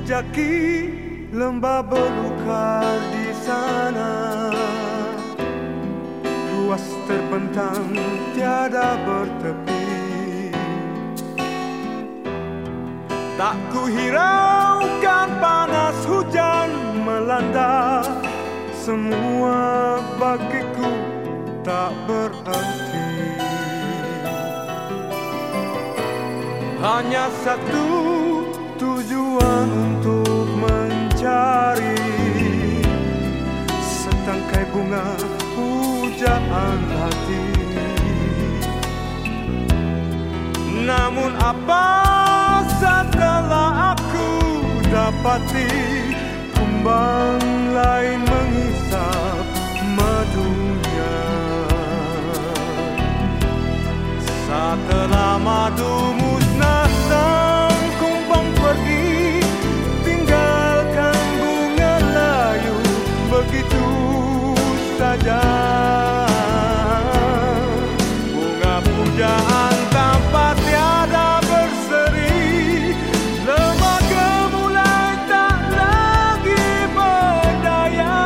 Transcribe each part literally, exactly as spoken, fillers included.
jejaki lembah belukar di sana, luas terbentang tiada bertepi. Tak ku hiraukan panas hujan melanda, semua bagiku tak berarti. Hanya satu tujuan untuk mencari setangkai bunga pujaan hati. Namun apa setelah aku dapati, kumbang lain menghisap madunya. Setelah madu musnah, sang kumbang pergi, tinggalkan bunga layu begitu saja. Bunga pujaan tanpa tiada berseri, lembaga mulai tak lagi berdaya.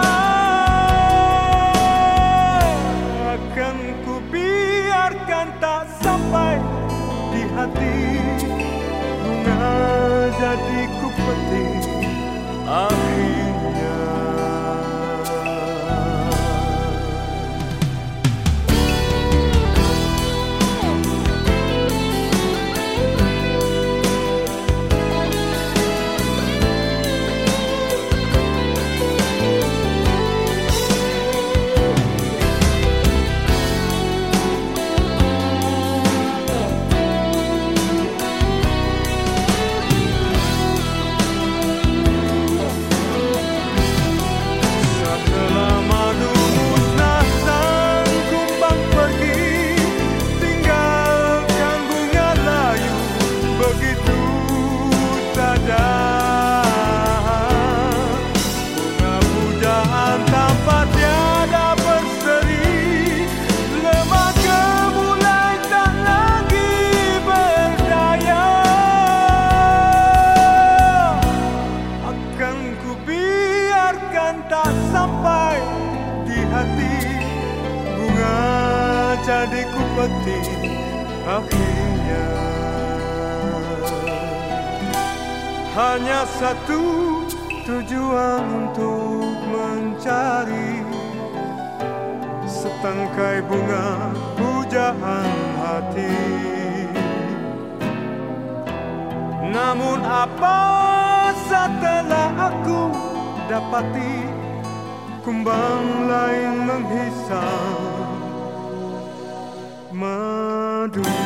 Akan ku biarkan tak sampai di hati, bunga jadi ku petik akhirnya. Jadi ku petik akhirnya. Hanya satu tujuan untuk mencari setangkai bunga pujaan hati. Namun apa setelah aku dapati, kumbang lain menghisap madunya.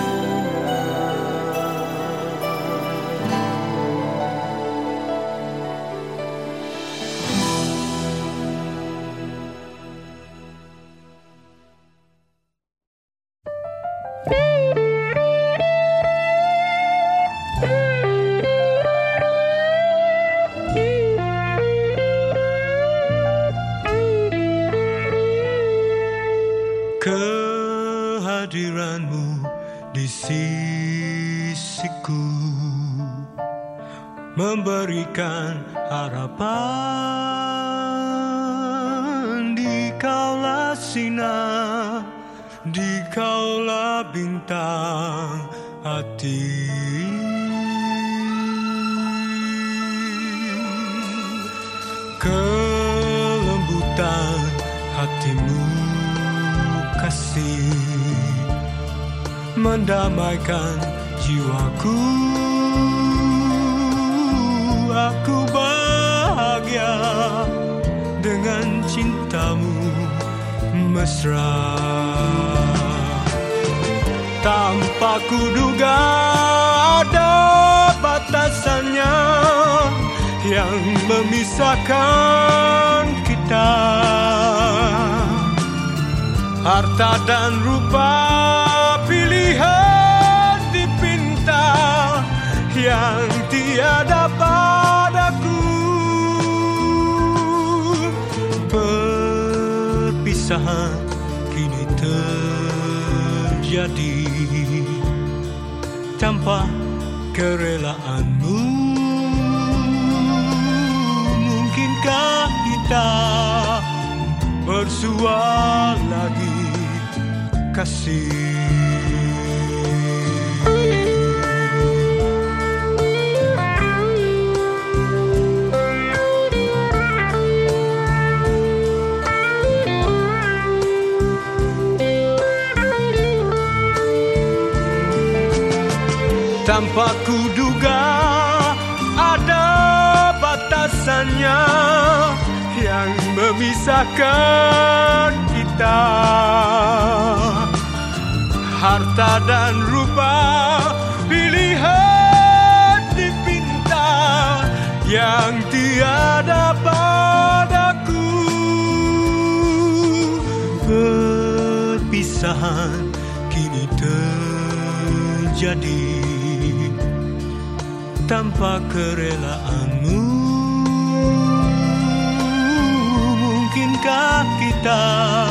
Kehadiranmu di sisiku memberikan harapan. Dikaulah sinar, dikaulah bintang hati. Kelembutan hatimu kasih mendamaikan jiwaku. Aku bahagia dengan cintamu mesra. Tanpa kuduga ada batasannya yang memisahkan kita. Harta dan rupa pilihan dipinta yang tiada padaku. Perpisahan kini terjadi tanpa kerelaanmu. mungkinkah kita bersua lagi kasih? Tanpa kuduga ada batasannya yang memisahkan kita. Harta dan rupa, pilihan dipinta yang tiada padaku. Perpisahan kini terjadi tanpa kerelaanmu. Mungkinkah kita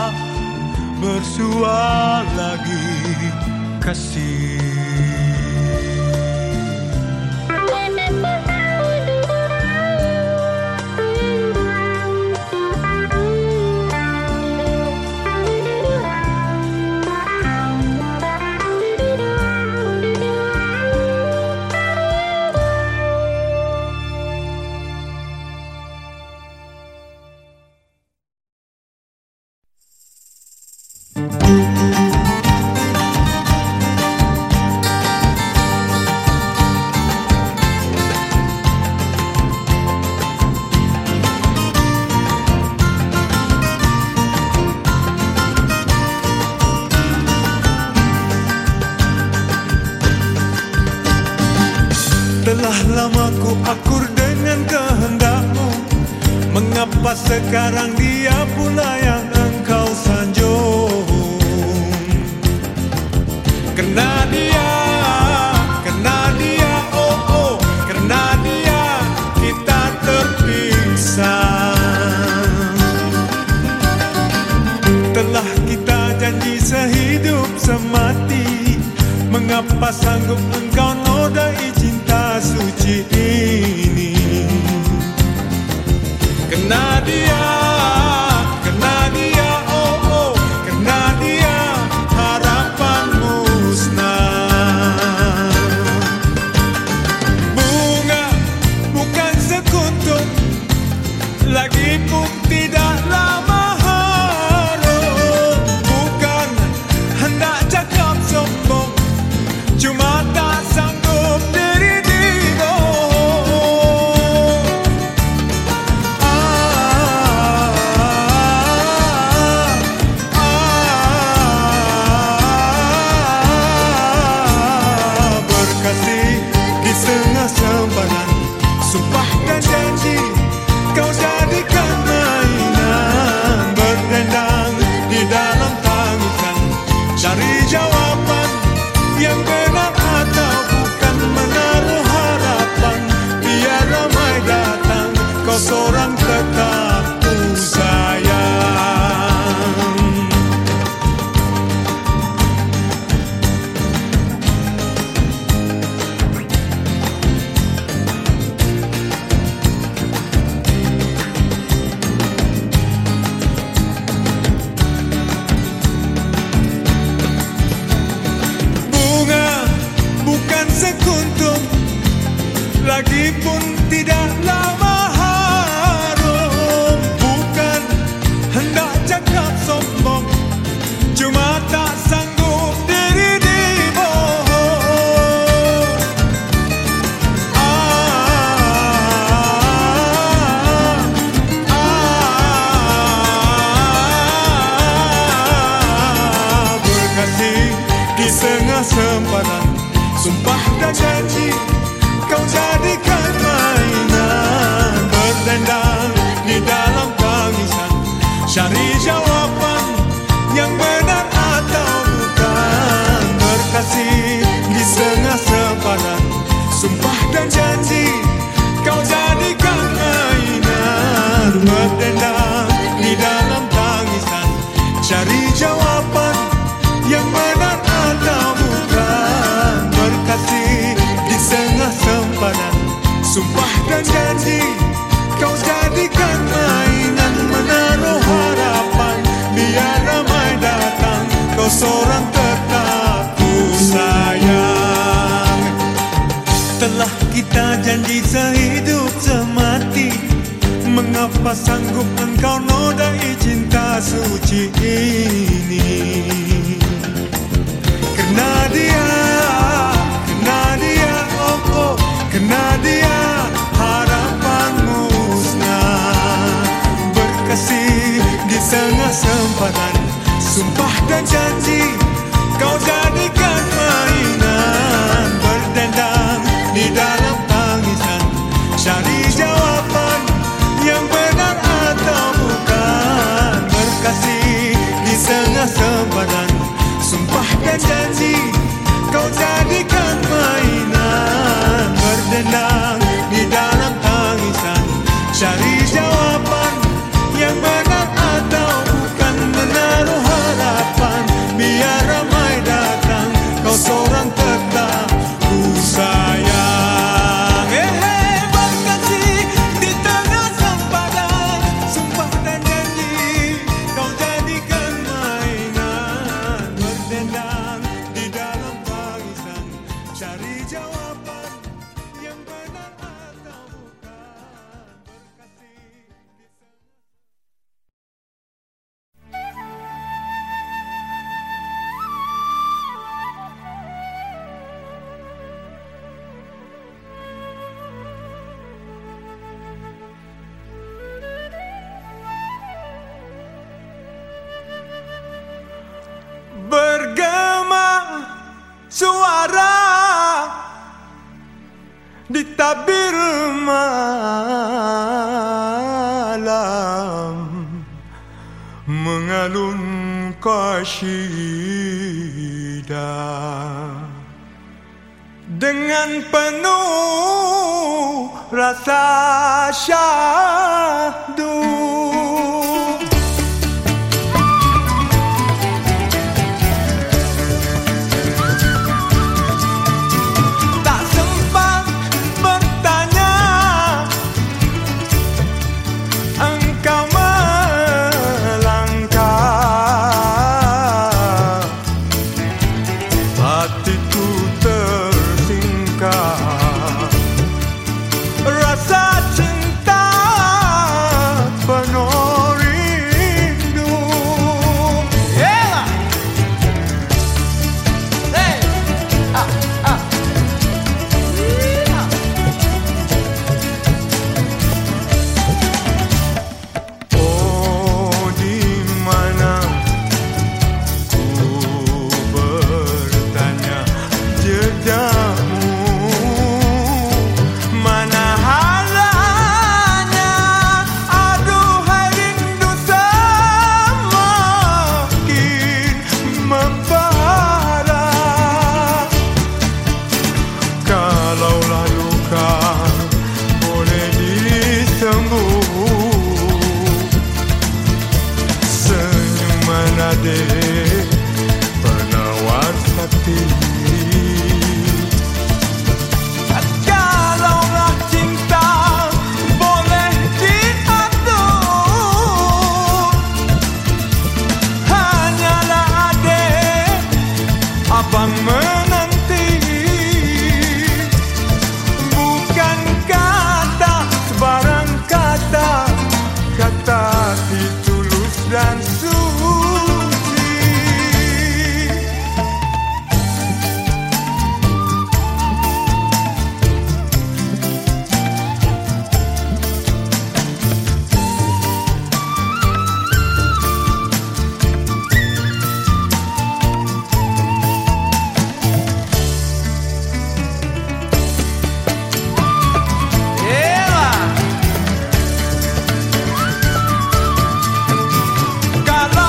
bersua lagi kasih? Telah lama ku akur dengan kehendakmu, mengapa sekarang dia pula yang engkau sanjung? Kena dia, kena dia, oh oh, kena dia kita terpisah. Telah kita janji sehidup semati, mengapa sanggup engkau nodai cinta suci ini? Kena dia, kena dia, oh oh, kena dia harapan musnah. Bunga bukan sekutuk, lagi pun tidaklah maharum. Bukan hendak cakap sombong, cuma tak sanggup diri dibohong. Ah, ah, ah, berkasih di tengah sempadan, sumpah dan janji kau jadikan mainan. Berdendang di dalam tangisan, cari jawaban yang benar atau bukan, menaruh harapan biar ramai datang, kau seorang tetap ku sayang. Bunga bukan sekuntum, lagi pun tidaklah maharum. Bukan hendak cakap sombong, cuma tak sanggup diri dibohong. Ah, ah, berkasih di tengah sempadan, sumpah dan janji kau jadikan mainan. Berdendang di dalam tangisan, cari jawaban yang benar atau bukan. Berkasih di tengah sempadan, sumpah dan janji kau jadikan mainan. Berdendang di dalam tangisan, cari jawaban yang benar atau bukan. Berkasih di tengah sempadan, sumpah dan janji kau jadikan Mengapa sanggup engkau nodai cinta suci ini? Kena dia, kena dia, oh oh, kena dia, harapan musnah. Berkasih di tengah sempadan, sumpah dan janji kau jadikan mainan. Berdendang di dalam tangisan, cari jawaban yang benar atau bukan. Berkasih di tengah sempadan, sumpah dan janji kau jadikan mainan. Berdendang di dalam tangisan, cari jawaban yang benar atau bukan. Menaruh harapan biar ramai datang, kau seorang tetap ku sayang. Eh, eh, berkasih di tengah sempadan, sumpah dan janji kau jadikan mainan. Berdendang di dalam tangisan, cari jawaban yang benar atau bukan. Berkasih di tengah. Bergema suara di tabir malam, mengalun qasidah dengan penuh rasa syahdu. Penawar hati, kalaulah cinta boleh diatur, hanyalah adik abang menanti. Bukan kata sebarang kata, kata ditulus dan suci. Kalau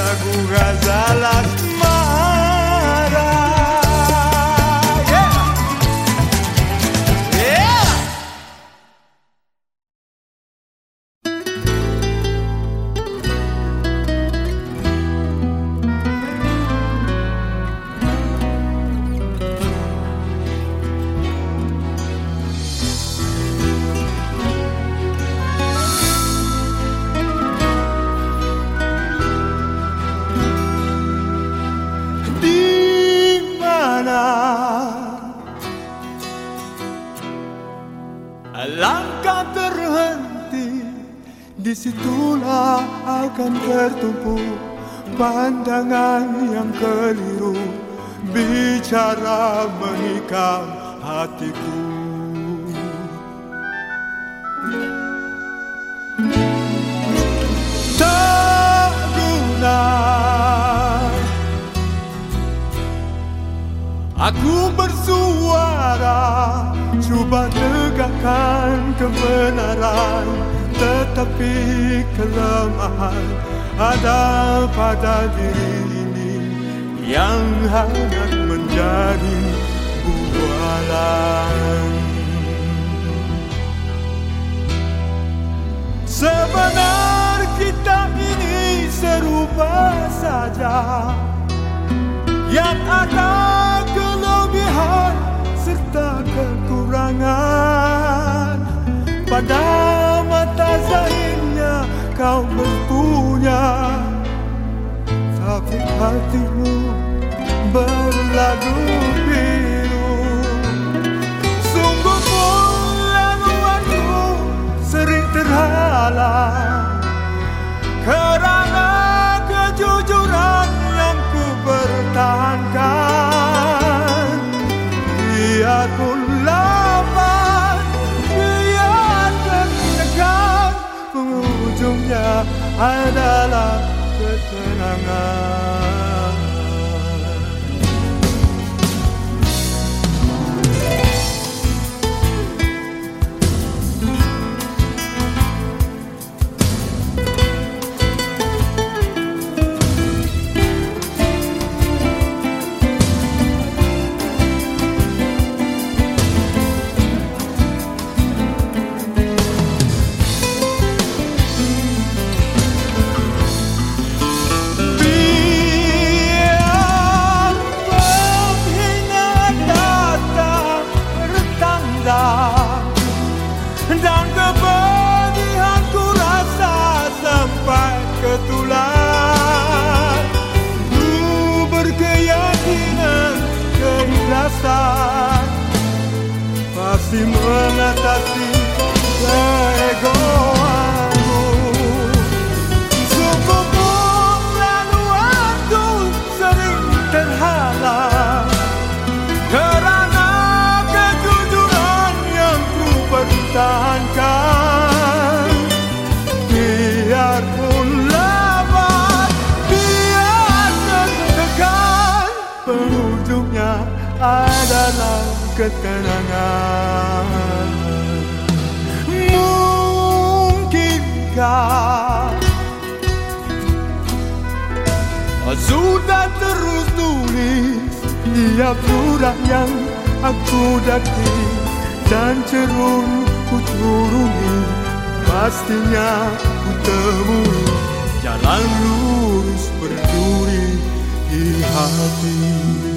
lagu ghazal asmara. Yeah. Yeah. Langkah terhenti, disitulah akan tertumpu pandangan yang keliru, bicara menikam hatiku. Tak guna aku bersuara, coba tegakkan kebenaran, tetapi kelemahan ada pada diri ini yang hangat menjadi bualan. Sebenar kita ini serupa saja, yang ada kelebihan serta kekurangan. Pada mata zahirnya kau berpunya, tapi hatimu berlagu biru. Sungguh pun laluanku sering terhalang karena kejujuran yang ku pertahankan. Biarpun lambat, biar tertekan, ujungnya adalah ketenangan. Dan kepedihan ku rasa sampai ke tulang. Ku berkeyakinan keikhlasan pasti mengatasi keegoanmu. Sungguh pun laluanku sering terhalang karena kejujuran yang ku pertahankan. Biarpun lambat, biar tertekan, penghujungnya adalah ketenangan. Mungkinkah sudah terus tulis tiap surah yang aku daki dan cerun ku turuni, pastinya ku temui jalan lurus berduri di hati.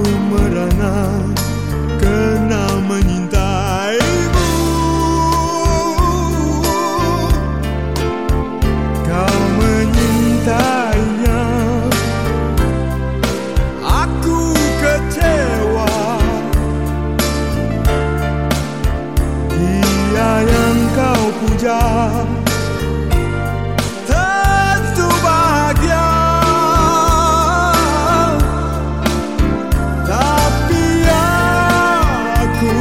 merana kena menyintaimu. Kau menyintainya, aku kecewa. Dia yang kau puja tentu bahagia, tapi aku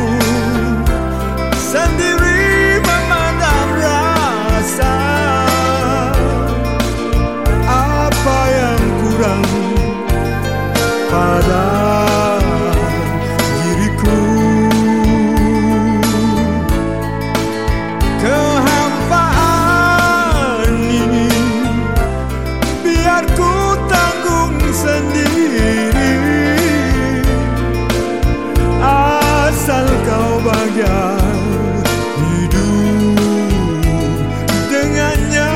sendiri memandang rasa. Apa yang kurang pada diriku? Kehampaan ini biar ku tanggung sendiri, asal kau bahagia hidup dengannya.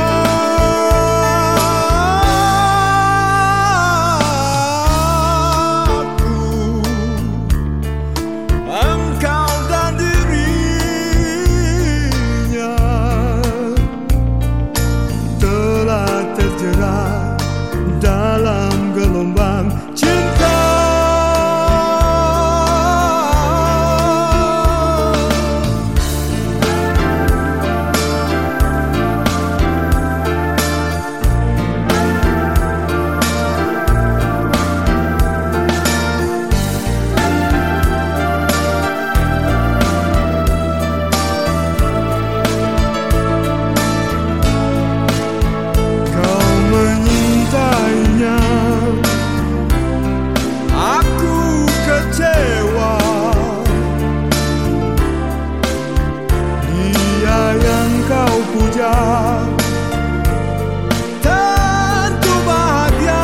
Aku, engkau dan dirinya telah terjerat dalam gelombang cinta. Kau menyintainya, aku kecewa. Dia yang kau puja tentu bahagia,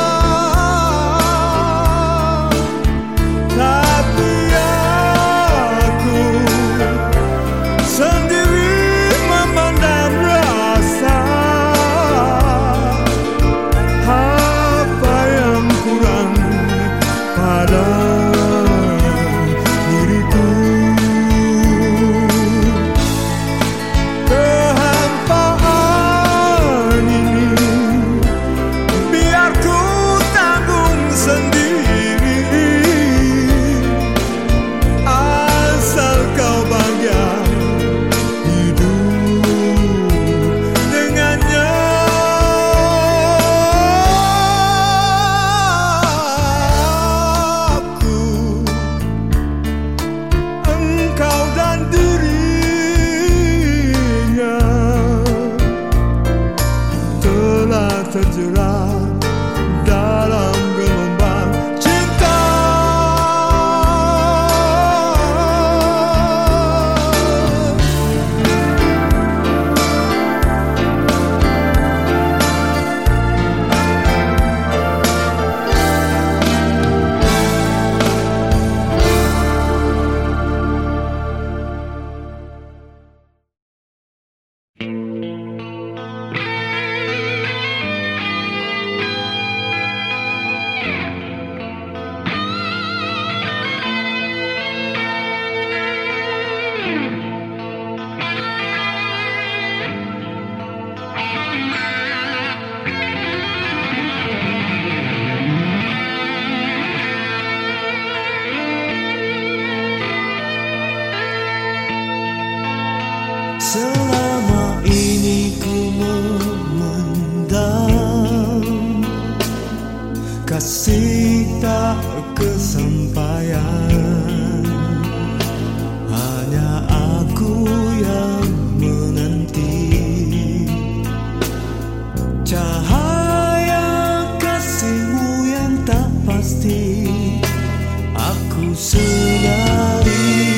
tapi aku sendiri memandang rasa. Apa yang kurang pada diriku? Kehampaan ini biar ku tanggung sendiri, asal kau bahagia hidup dengannya. Aku, engkau dan dirinya telah terjerat dalam gelombang cinta. Selama ini ku memendam, kasih tak kesampaian. Hanya aku yang menanti cahaya kasihmu yang tak pasti. Aku sedari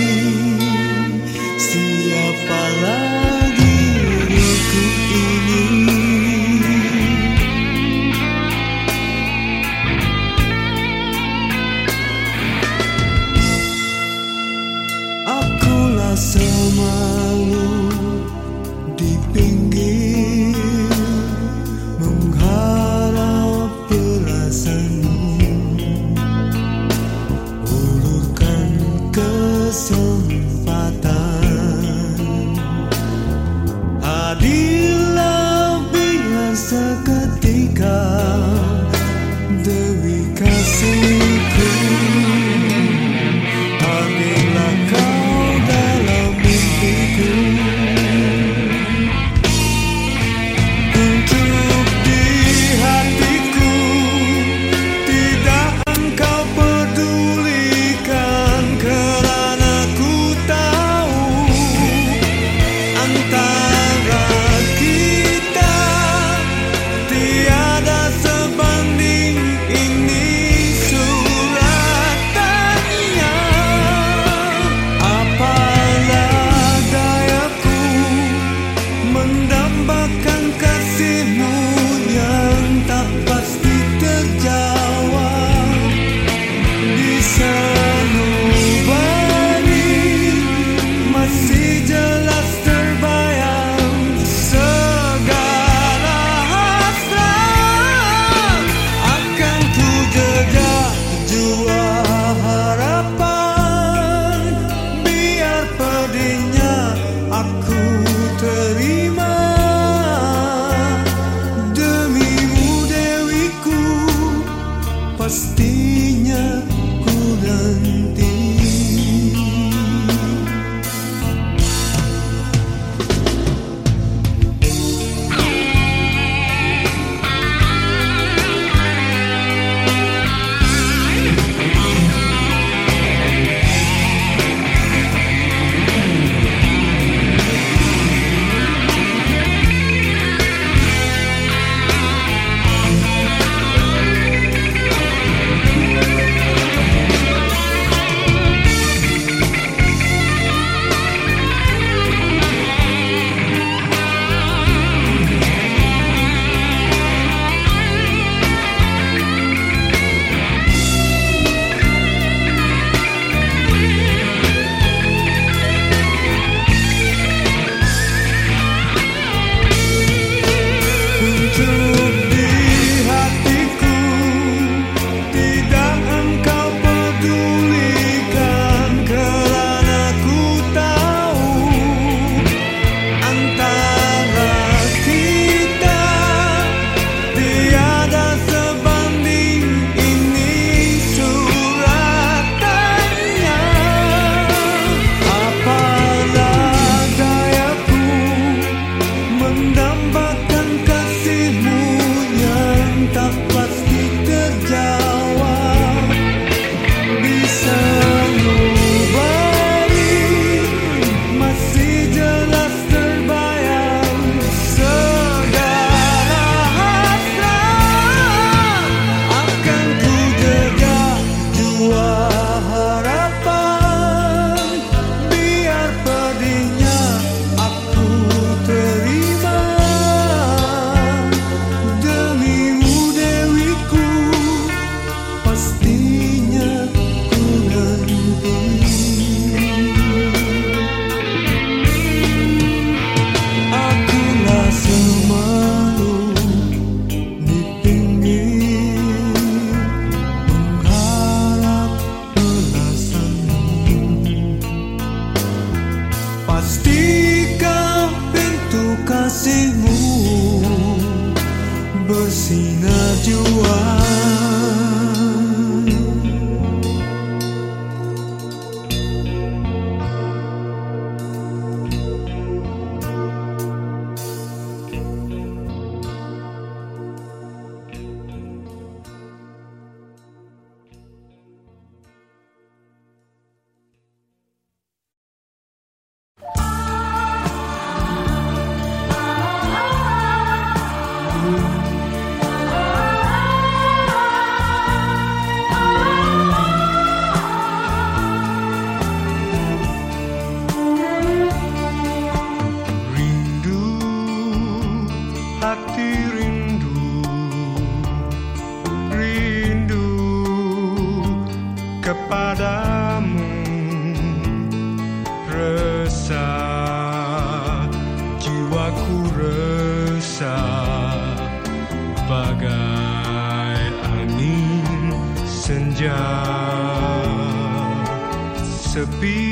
siapa lagi diriku ini. Akulah semalu di pinggir mengharap perasaan. kesempatan, hadirlah biar seketika Dewi kasihku. Hadirlah kau dalam mimpiku, untuk di hatiku tidak engkau pedulikan, kerana ku tahu antara kita tiada sebanding. Ini surat tanya, apalah dayaku mendambakan kasihmu yang tak pasti terjawab. Di sanubari masih jelas terbayang segala hasrat, akan ku jejak jua harapan, biar pedihnya aku terima. Demimu Dewiku, pastinya ku nanti. Untuk di hatiku tidak engkau pedulikan, kerana ku tahu antara kita tiada sebanding. Ini surat tanya, apalah dayaku mendambakan kasihmu yang tak pasti terjawab. Di sanubari masih jelas terbayang segala hasrat, akan ku jejak jua harapan, biar pedihnya aku terima. Demimu Dewiku, pastinya ku nanti. Akulah semalu di pinggir mengharap belasanmu. Pastikan pintu kasihmu bersinar jua. kepadamu resah, jiwaku resah bagai angin senja. sepi,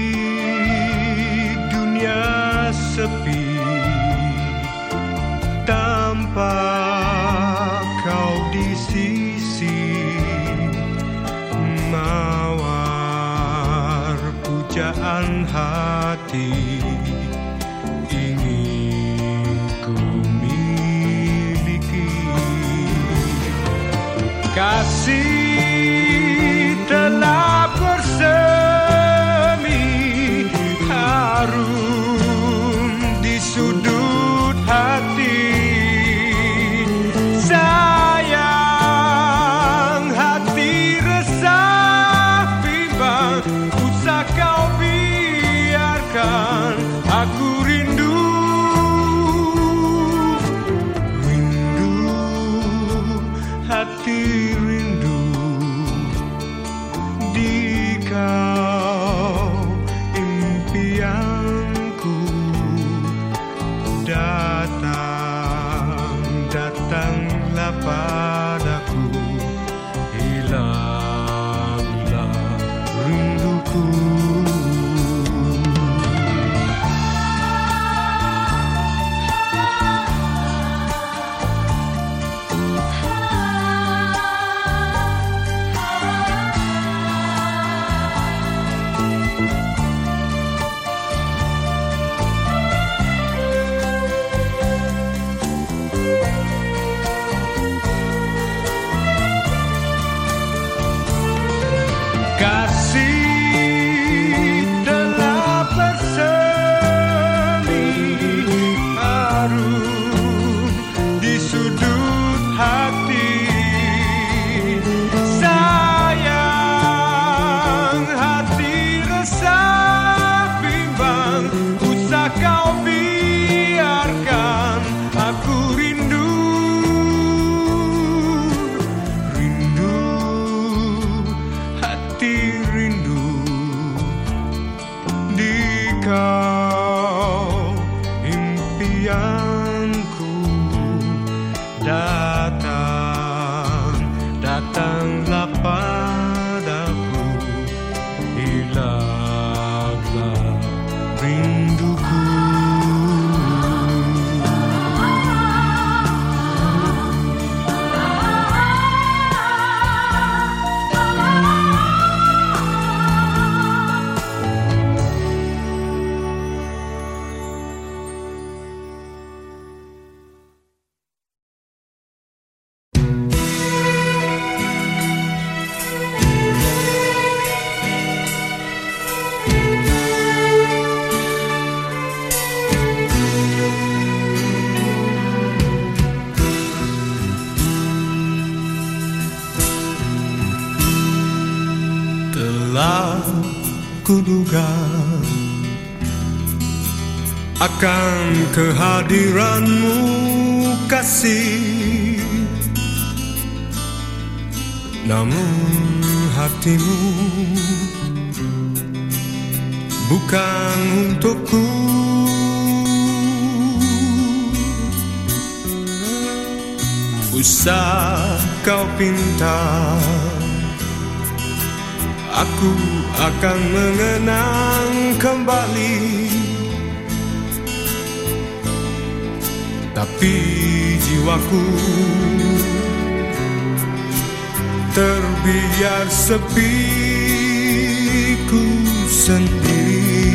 dunia sepi, tanpa kau di sisi, mawar pujaan hati ingin ku miliki. Kasih telah bersemi harum di sudut hati. Sayang, hati resah bimbang, usah kau biarkan aku rindu. Rindu, hati rindu di kau, impianku datang, datanglah padaku, hilanglah rinduku. Kasih telah bersemi harum di sudut hati. Sayang, hati resah bimbang, usah kau biarkan aku rindu. Rindu, hati rindu di kau, impianku datang, datanglah padaku, hilanglah rinduku. Telah kuduga akan kehadiranmu kasih, namun hatimu bukan untukku. Usah kau pinta, aku akan mengenang kembali. Tapi jiwaku terbiar sepi ku sendiri.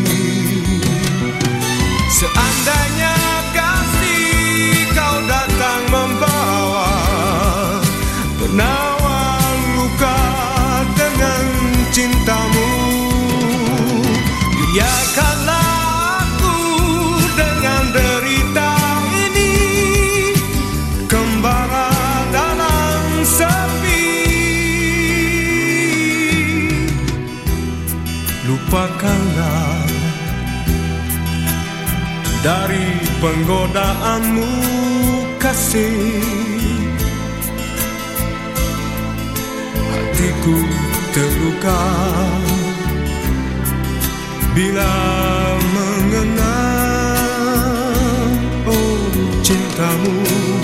Seandainya kasih kau datang membawa penawar luka dengan cintamu, biarkanlah aku dengan derita ini kembara dalam sepi. Lupakanlah dari penggodaanmu kasih, hatiku terluka bila mengenang oh cintamu.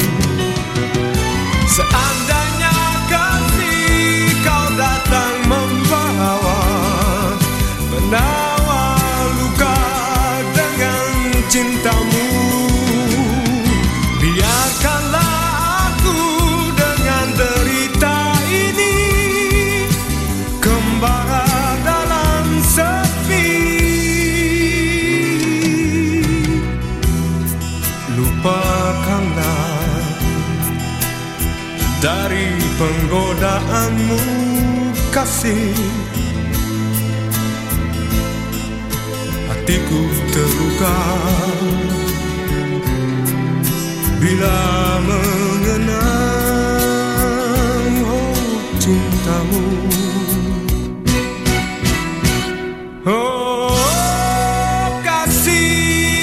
Seandainya kasih kau datang membawa benar cintamu. Biarkanlah aku dengan derita ini kembara dalam sepi. Lupakanlah dari penggodaanmu kasih. Hatiku terluka bila mengenang oh cintamu. Oh kasih.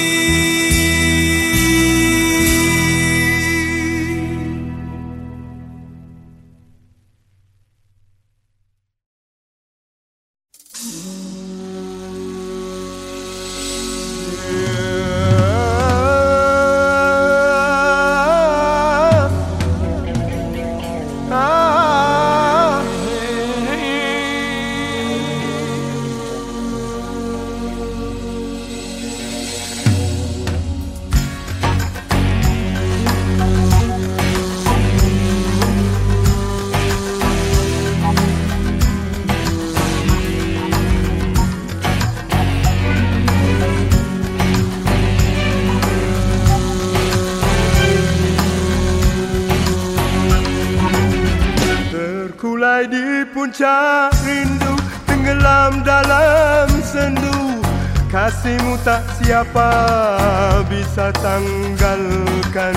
Terkulai di puncak rindu, tenggelam dalam sendu. Kasihmu tak siapa bisa tanggalkan.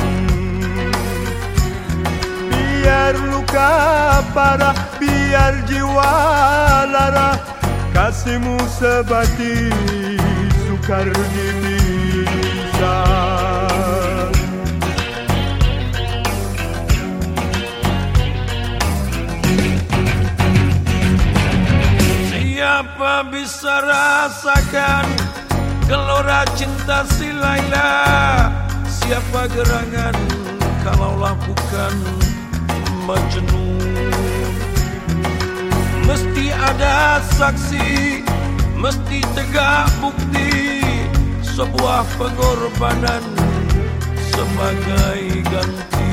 Biar luka parah, biar jiwa lara, kasihmu sebati sukar dipisah. Siapa bisa rasakan gelora cinta si Laila? Siapa gerangan kalaulah bukan Majnun? Mesti ada saksi, mesti tegak bukti, sebuah pengorbanan sebagai ganti.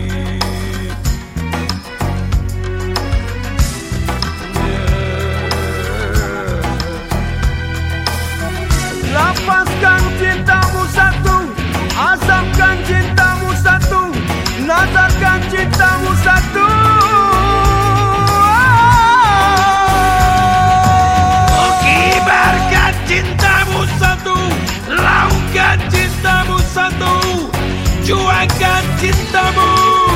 Lapaskan cintamu satu, azamkan cintamu satu, nazarkan cintamu satu. Oh, kibarkan cintamu satu, laungkan cintamu satu, juangkan cintamu.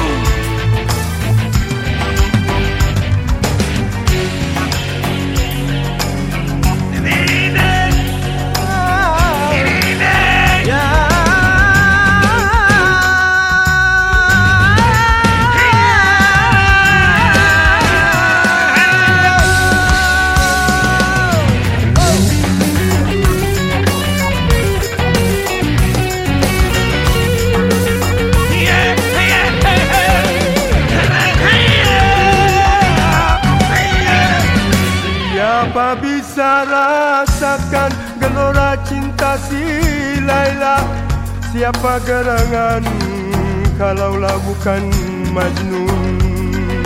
Siapa bisa rasakan gelora cinta si Laila? Siapa gerangan kalaulah bukan Majnun?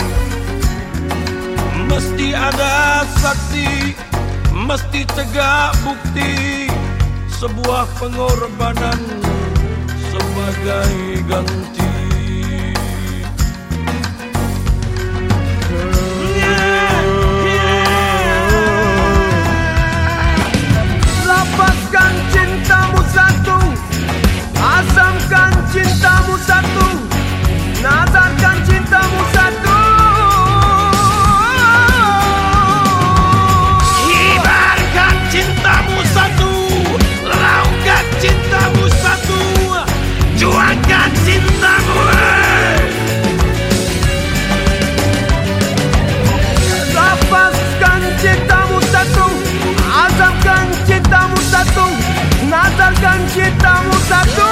Mesti ada saksi, mesti tegak bukti, sebuah pengorbanan sebagai ganti. Lapaskan cintamu satu, azamkan cintamu satu, nazarkan cintamu satu. Kibarkan cintamu satu, laungkan cintamu satu, juangkan cintamu. Lapaskan cintamu satu, azamkan cintamu satu, nazarkan cintamu satu.